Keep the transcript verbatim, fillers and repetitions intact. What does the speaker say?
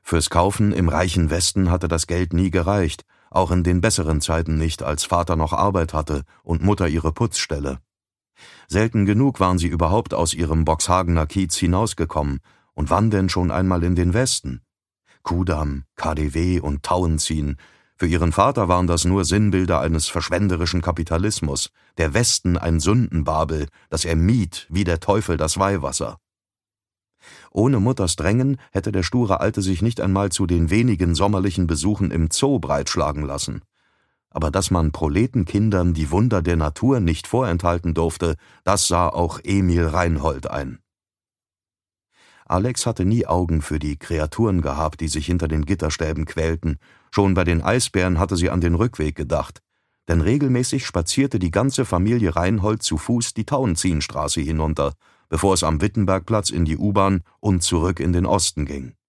Fürs Kaufen im reichen Westen hatte das Geld nie gereicht, auch in den besseren Zeiten nicht, als Vater noch Arbeit hatte und Mutter ihre Putzstelle. Selten genug waren sie überhaupt aus ihrem Boxhagener Kiez hinausgekommen, und wann denn schon einmal in den Westen? Kudamm, K D W und Tauentzien. Für ihren Vater waren das nur Sinnbilder eines verschwenderischen Kapitalismus, der Westen ein Sündenbabel, das er mied wie der Teufel das Weihwasser. Ohne Mutters Drängen hätte der sture Alte sich nicht einmal zu den wenigen sommerlichen Besuchen im Zoo breitschlagen lassen. Aber dass man Proletenkindern die Wunder der Natur nicht vorenthalten durfte, das sah auch Emil Reinhold ein. Alex hatte nie Augen für die Kreaturen gehabt, die sich hinter den Gitterstäben quälten. Schon bei den Eisbären hatte sie an den Rückweg gedacht. Denn regelmäßig spazierte die ganze Familie Reinhold zu Fuß die Tauentzienstraße hinunter, bevor es am Wittenbergplatz in die U-Bahn und zurück in den Osten ging.